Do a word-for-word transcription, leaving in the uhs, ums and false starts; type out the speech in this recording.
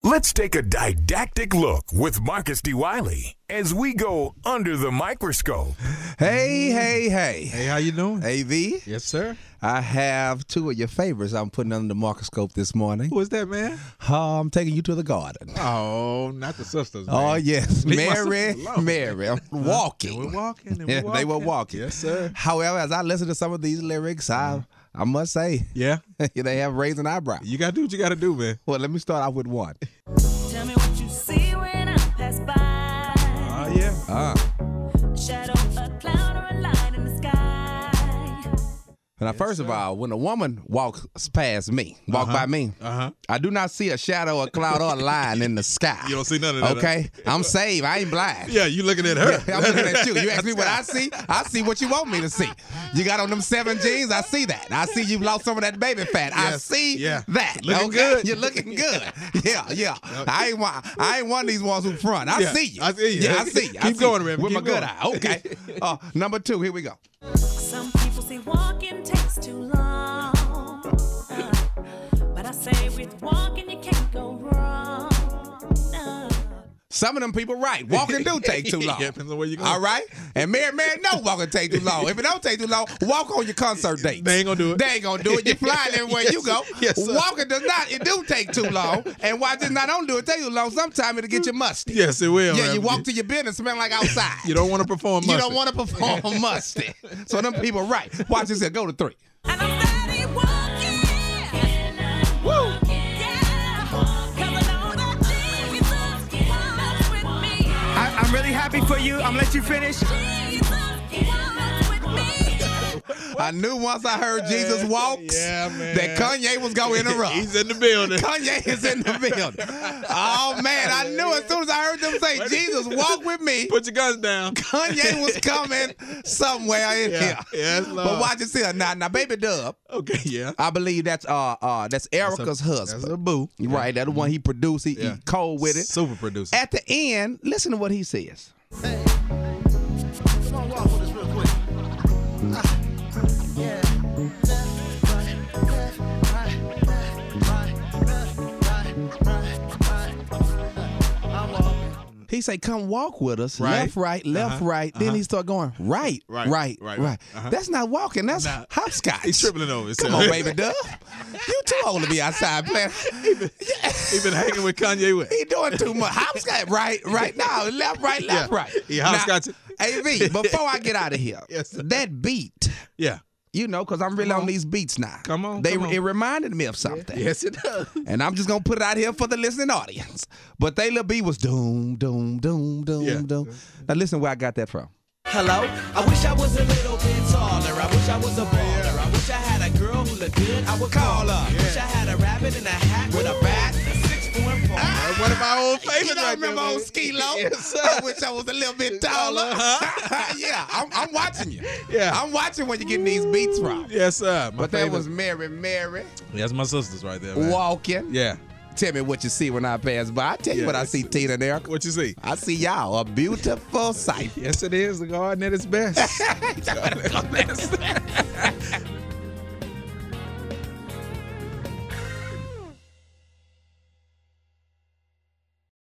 Let's take a didactic look with Marcus D. Wiley as we go under the microscope. Hey, hey, hey. Hey, how you doing? A V. Yes, sir. I have two of your favorites I'm putting under the microscope this morning. Who is that, man? Uh, I'm taking you to the garden. Oh, not the sisters, man. Oh, yes. Leave my Mary, sisters alone. Mary. I'm walking. They were walking. They were Yeah, walking. they were walking. Yes, sir. However, as I listen to some of these lyrics, I I must say, Yeah? they have raised an eyebrow. You got to do what you got to do, man. Well, let me start off with one. Tell me what you see when I pass by. Oh, yeah. Uh, A shadow, a cloud, or a light in the sky. now, first of all, when a woman walks past me, walk Uh-huh. by me, Uh-huh. I do not see a shadow, a cloud, or a line in the sky. You don't see none of that. Okay? I'm saved. I ain't blind. Yeah, you looking at her. I'm looking at you. You ask me what I see, I see what you want me to see. You got on them seven jeans, I see that. I see you've lost some of that baby fat. I Yes. see Yeah. that. Looking okay? good. You're looking good. Yeah, yeah. I ain't one I ain't one of these ones who front. I Yeah, see you. I see you. Yeah, I see you. I Keep see going, you. Remy. With Keep my good going. eye. Okay. Uh, number two, here we go. Some people say walking takes too long. Uh, but I say with walking you can't go wrong. No. Some of them people right. Walking do take too long. Yeah, depends on where you going. All right? And Mary, Mary, no walking take too long. If it don't take too long, walk on your concert date. They ain't gonna do it. They ain't gonna do it. You're flying everywhere Yes, you go. yes, sir. Walking does not, it do take too long. And why just not don't do it take too long, sometimes it'll get you musty. Yes, it will. Yeah, you Remy. walk to your business, smell like outside. You don't want to perform You musty. don't want to perform musty. So them people right. Watch this here. Go to three. And I'm steady walking. Woo. Yeah. 'Cause I know that Jesus walks with me. I, I'm really happy for you. I'm gonna let you finish. Jesus walks with me. I knew once I heard Jesus walks Yeah, man. that Kanye was going to interrupt. He's in the building. Kanye is in the building. Oh, man, I knew as soon as I heard them say, Jesus, walk with me, Put your guns down. Kanye was coming somewhere in Yeah. here. Yes, But Lord. watch this here. Now, now, Baby Dub, Okay, yeah. I believe that's uh uh that's Erica's That's a husband. boo. Right, that's the one he produced. He, Yeah. he cold with it. Super producer. At the end, listen to what he says. Come on, walk with us real quick. Ah, yeah. Left, right, left, right, left, right, left, right, right, right. I'm walking. He say, "Come walk with us, Right. left, right, left, Uh-huh. right." Then Uh-huh. he start going right, Right, right, right, right, right. right. Uh-huh. That's not walking. That's Nah. hopscotch. He's tripling over himself. Come on, Baby Dub. You too old to be outside playing. He been hanging with Kanye West. He doing too much. Hopscotch, right, right now, left, right, left, Yeah. right. He hopscotching. A V, before I get out of here, Yes, sir. that beat, Yeah. you know, because I'm really on. these beats now. Come on, They come on. It reminded me of something. Yes, it does. And I'm just going to put it out here for the listening audience. But they little beat was doom, doom, doom, doom, Yeah. doom. Now listen where I got that from. Hello? I wish I was a little bit taller. I wish I was a baller. I wish I had a girl who looked good. I would call her. Wish I had a rabbit in a hat with a bat. A six four and four. That's one of my old favorites You don't right there, remember old baby. Skee-Lo? Yes, sir. I wish I was a little bit taller. Taller, yeah, I'm, I'm watching you. Yeah. I'm watching where you're getting these beats from. Yes, sir. My But that favorite. was Mary Mary That's my sisters right there, man. walking. Yeah. Tell me what you see when I pass by. I tell you Yeah. what I see, Tina and Erica. What you see? I see y'all, a beautiful sight. Yes, it is. The garden at its best. Y'all better come back.